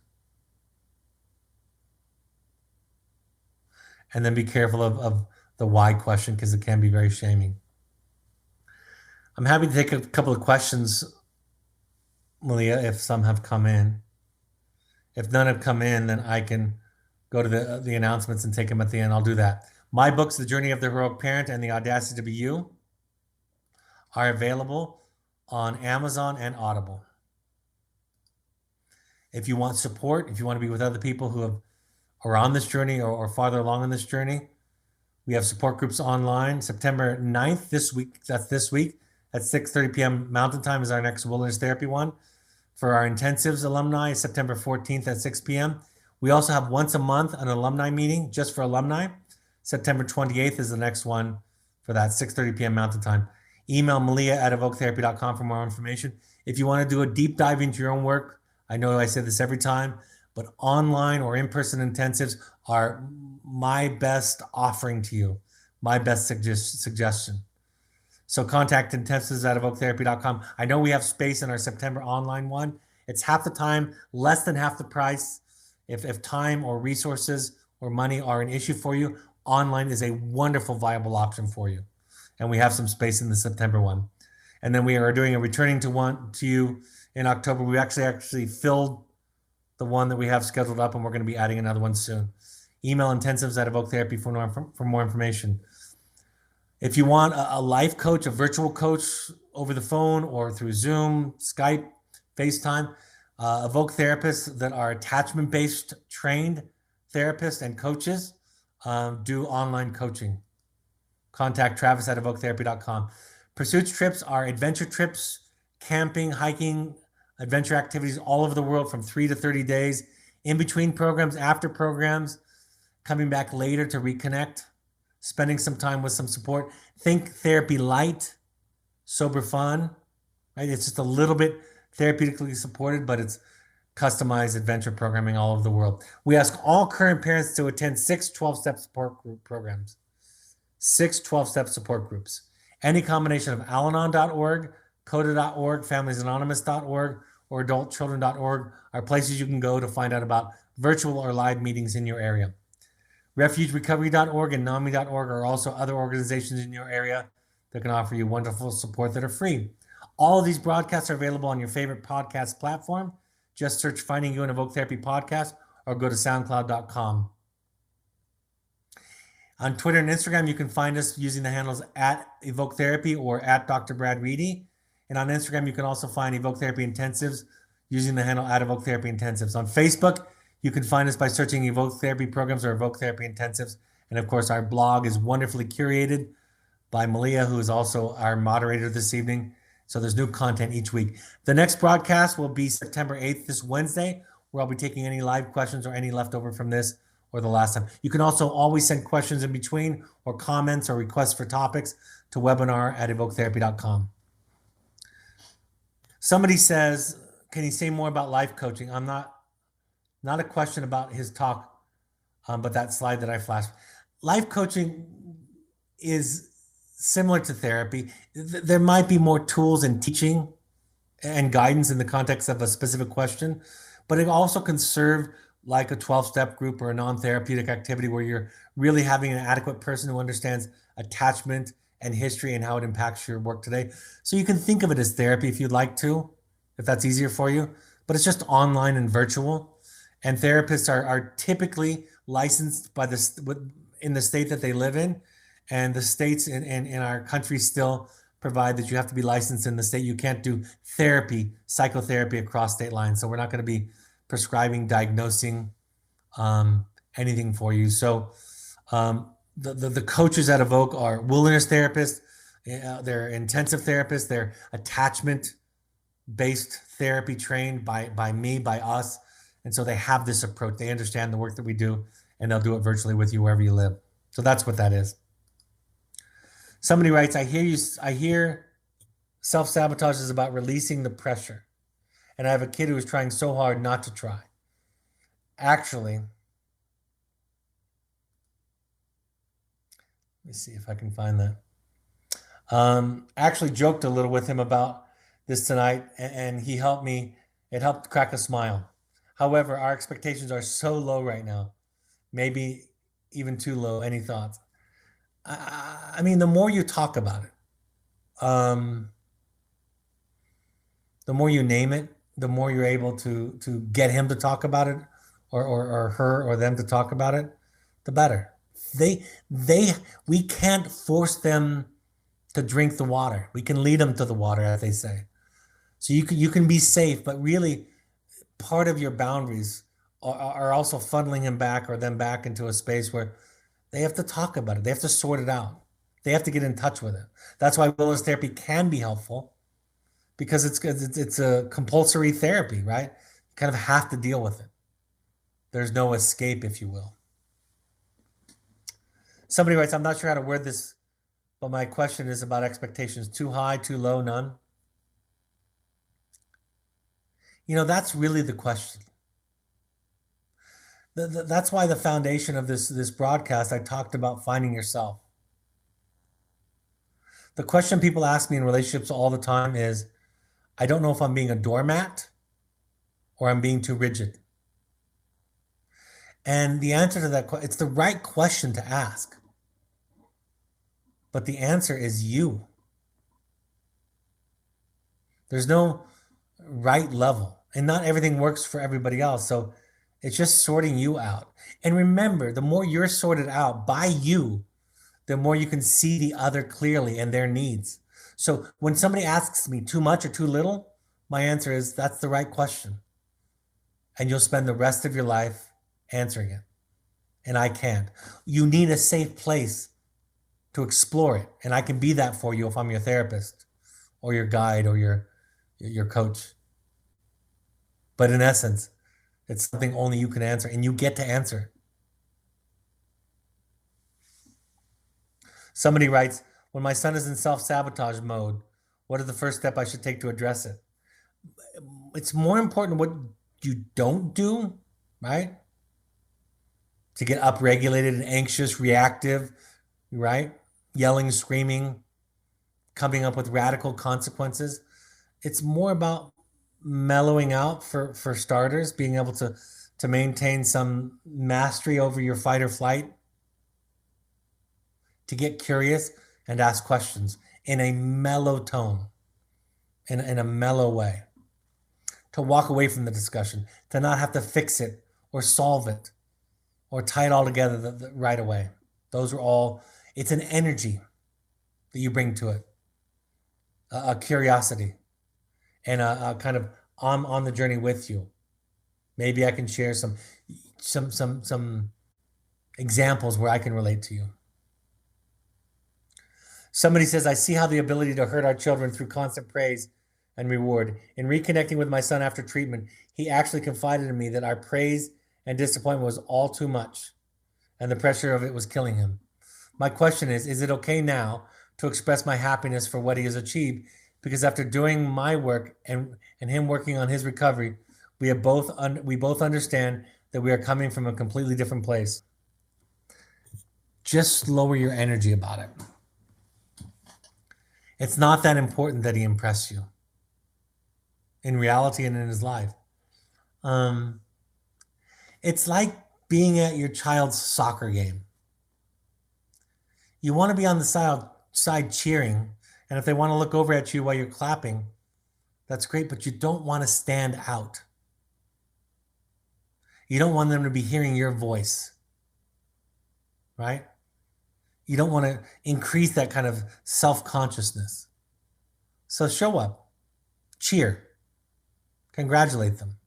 And then be careful of, of the why question, because it can be very shaming. I'm happy to take a couple of questions, Malia, if some have come in. If none have come in, then I can go to the, the announcements and take them at the end. I'll do that. My books, The Journey of the Heroic Parent and The Audacity to Be You, are available on Amazon and Audible. If you want support, if you want to be with other people who have, are on this journey or, or farther along in this journey, we have support groups online. September ninth, this week, that's this week, at six thirty p.m. Mountain Time is our next wilderness therapy one. For our intensives alumni, September fourteenth at six p.m. We also have once a month an alumni meeting just for alumni. September twenty-eighth is the next one for that six thirty p.m. Mountain Time. Email Malia at evoke therapy dot com for more information. If you want to do a deep dive into your own work, I know I say this every time, but online or in-person intensives are my best offering to you, my best suggest- suggestion. So contact intensives at evoke therapy dot com. I know we have space in our September online one. It's half the time, less than half the price. If, if time or resources or money are an issue for you, online is a wonderful, viable option for you. And we have some space in the September one. And then we are doing a returning to one to you in October. We actually actually filled the one that we have scheduled up, and we're going to be adding another one soon. Email intensives at Evoke Therapy for more, for more information. If you want a, a life coach, a virtual coach over the phone or through Zoom, Skype, FaceTime, uh, Evoke therapists that are attachment-based trained therapists and coaches um, do online coaching. Contact Travis at evoke therapy dot com. Pursuits trips are adventure trips, camping, hiking, adventure activities all over the world from three to thirty days, in between programs, after programs, coming back later to reconnect, spending some time with some support. Think therapy light, sober fun, right? It's just a little bit therapeutically supported, but it's customized adventure programming all over the world. We ask all current parents to attend six twelve-step support group programs, six twelve-step support groups. Any combination of Al Anon dot org, CODA dot org, families anonymous dot org, or adult children dot org are places you can go to find out about virtual or live meetings in your area. refuge recovery dot org and NAMI dot org are also other organizations in your area that can offer you wonderful support that are free. All of these broadcasts are available on your favorite podcast platform. Just search Finding You an Evoke Therapy Podcast or go to soundcloud dot com. On Twitter and Instagram, you can find us using the handles at Evoke Therapy or at Doctor Brad Reedy. And on Instagram, you can also find Evoke Therapy Intensives using the handle at Evoke Therapy Intensives. On Facebook, you can find us by searching Evoke Therapy Programs or Evoke Therapy Intensives. And of course, our blog is wonderfully curated by Malia, who is also our moderator this evening. So there's new content each week. The next broadcast will be September eighth, this Wednesday, where I'll be taking any live questions or any leftover from this or the last time. You can also always send questions in between or comments or requests for topics to webinar at evoke therapy dot com. Somebody says, can you say more about life coaching? I'm not, not a question about his talk, um, but that slide that I flashed. Life coaching is similar to therapy. There might be more tools in teaching and guidance in the context of a specific question, but it also can serve like a twelve-step group or a non-therapeutic activity where you're really having an adequate person who understands attachment and history and how it impacts your work today. So you can think of it as therapy if you'd like to, if that's easier for you, but it's just online and virtual. And therapists are, are typically licensed by this in the state that they live in. And the states in, in, in our country still provide that you have to be licensed in the state. You can't do therapy, psychotherapy across state lines. So we're not going to be prescribing, diagnosing um, anything for you. So um, the, the, the coaches at Evoke are wilderness therapists, uh, they're intensive therapists, they're attachment-based therapy trained by, by me, by us. And so they have this approach. They understand the work that we do, and they'll do it virtually with you wherever you live. So that's what that is. Somebody writes, I hear you, I hear self-sabotage is about releasing the pressure. And I have a kid who is trying so hard not to try. Actually, let me see if I can find that. Um, actually joked a little with him about this tonight, and he helped me. It helped crack a smile. However, our expectations are so low right now, maybe even too low. Any thoughts? I, I mean, the more you talk about it, um, the more you name it, the more you're able to to get him to talk about it, or, or or her or them to talk about it, the better. They they we can't force them to drink the water. We can lead them to the water, as they say. So you can you can be safe, but really part of your boundaries are, are also funneling him back or them back into a space where they have to talk about it. They have to sort it out. They have to get in touch with it. That's why wellness therapy can be helpful, because it's it's, it's a compulsory therapy, right? You kind of have to deal with it. There's no escape, if you will. Somebody writes, I'm not sure how to word this But my question is about expectations. Too high, too low, none? You know, that's really the question. The, the, that's why the foundation of this, this broadcast, I talked about finding yourself. The question people ask me in relationships all the time is, I don't know if I'm being a doormat or I'm being too rigid. And the answer to that, it's the right question to ask. But the answer is you. There's no right level, and not everything works for everybody else. So it's just sorting you out. And remember, the more you're sorted out by you, the more you can see the other clearly and their needs. So when somebody asks me too much or too little, my answer is that's the right question. And you'll spend the rest of your life answering it. And I can't. You need a safe place to explore it. And I can be that for you if I'm your therapist or your guide or your, your coach. But in essence, it's something only you can answer, and you get to answer. Somebody writes, when my son is in self-sabotage mode, what is the first step I should take to address it? It's more important what you don't do, right? To get upregulated and anxious, reactive, right? Yelling, screaming, coming up with radical consequences. It's more about mellowing out for, for starters, being able to, to maintain some mastery over your fight or flight, to get curious and ask questions in a mellow tone, in, in a mellow way, to walk away from the discussion, to not have to fix it or solve it or tie it all together the, the, right away. Those are all, it's an energy that you bring to it, a, a curiosity, and a, a kind of, I'm on the journey with you. Maybe I can share some, some, some, some examples where I can relate to you. Somebody says, I see how the ability to hurt our children through constant praise and reward. In reconnecting with my son after treatment, he actually confided in me that our praise and disappointment was all too much, and the pressure of it was killing him. My question is, is it okay now to express my happiness for what he has achieved? Because after doing my work and, and him working on his recovery, we have both un, we both understand that we are coming from a completely different place. Just lower your energy about it. It's not that important that he impress you in reality and in his life. Um, it's like being at your child's soccer game. You want to be on the side, side cheering, and if they want to look over at you while you're clapping, that's great, but you don't want to stand out. You don't want them to be hearing your voice, right? You don't want to increase that kind of self-consciousness. So show up, cheer, congratulate them,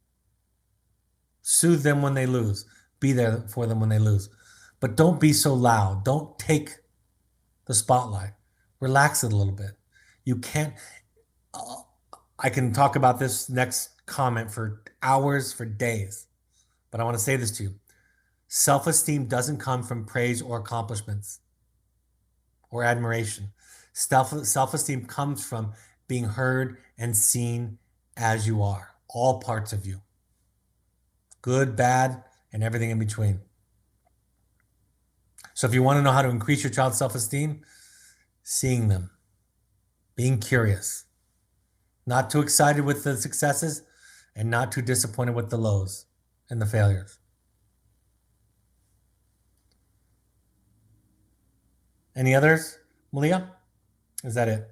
soothe them when they lose, be there for them when they lose. But don't be so loud. Don't take the spotlight. Relax it a little bit. You can't, uh, I can talk about this next comment for hours, for days, but I want to say this to you. Self-esteem doesn't come from praise or accomplishments or admiration. Self, self-esteem comes from being heard and seen as you are, all parts of you, good, bad, and everything in between. So if you want to know how to increase your child's self-esteem, seeing them, being curious, not too excited with the successes and not too disappointed with the lows and the failures. Any others, Malia? Is that it?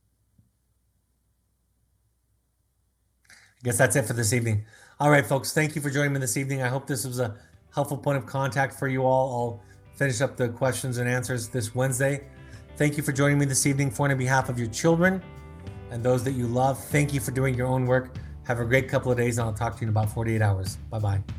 I guess that's it for this evening. All right, folks, thank you for joining me this evening. I hope this was a helpful point of contact for you all. I'll finish up the questions and answers this Wednesday. Thank you for joining me this evening. For on behalf of your children and those that you love, thank you for doing your own work. Have a great couple of days, and I'll talk to you in about forty-eight hours. Bye-bye.